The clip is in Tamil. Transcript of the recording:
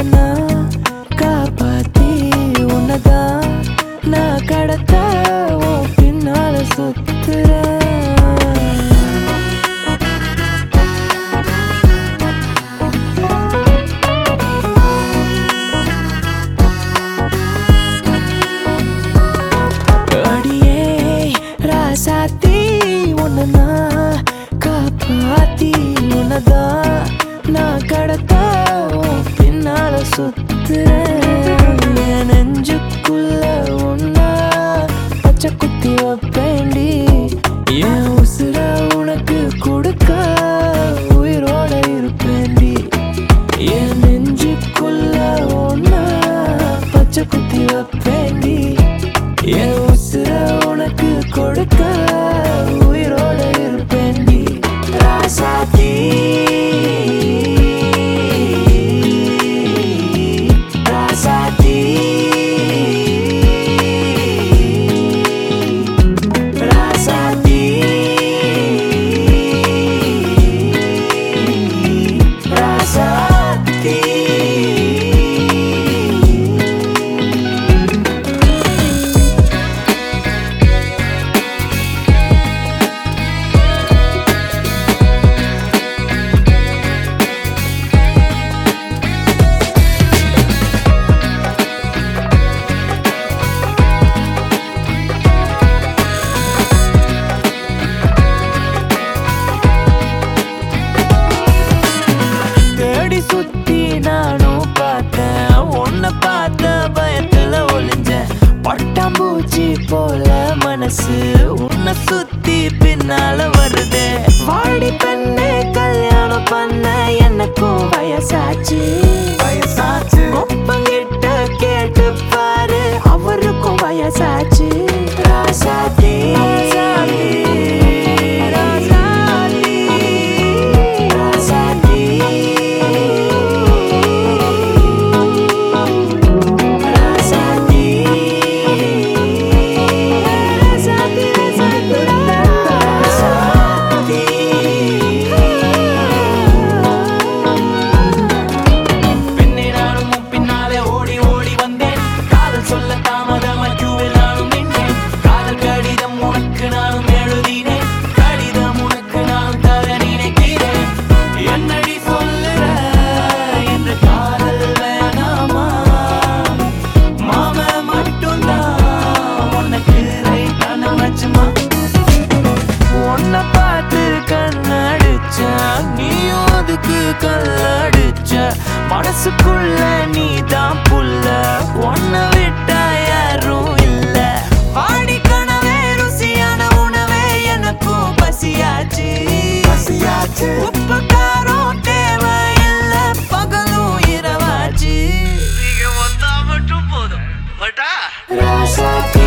உன்னனா காப்பாத்தி உன்னதான் நான் கடத்த உன் பின்னால சுத்துறேன். ராசாத்தி உன்னனா காப்பாத்தி உன்னதான் நான் கடத்த பின்னால சுத்துறேன். என் நெஞ்சுக்குள்ள உன்னா பச்சை குத்தி வைப்பேண்டி. என் உசுர உனக்கு கொடுக்க உயிரோட இருப்பேண்டி. என் நெஞ்சுக்குள்ள உன்னா பச்சை குத்தி வைப்பேண்டி. என் உசுர உனக்கு கொடுக்க உயிரோட இருப்பேண்டி. ராசாத்தி ராசாத்தி ராசாத்தி ராசாத்தி. சுத்தி நானும் பார்த்தேன் உன்னை பார்த்த பயத்துல ஒளிஞ்சேன். பட்டாம்பூச்சி போல மனசு உன்னை சுத்தி பின்னால வருதே. வாடி பெண்ணே கல்யாணம் பண்ண எனக்கும் வயசாச்சு. ஒப்பங்கிட்ட கேட்டு பாரு அவருக்கும் வயசாச்சு. ராசாத்தி உன்னை பார்த்து கண்ணடிச்ச நீயும் அதுக்கு கல்லடிச்ச. மனசுக்குள்ள நீதான் புல்ல உன்னை விட்டா யாரும் இல்ல. வாடி கனவே ருசியான உணவே எனக்கும் பசியாச்சு. உப்பு காரம் தேவையில்ல பகலும் இரவாச்சு. நீங்க வந்தா மட்டும் போதும். ராசாத்தி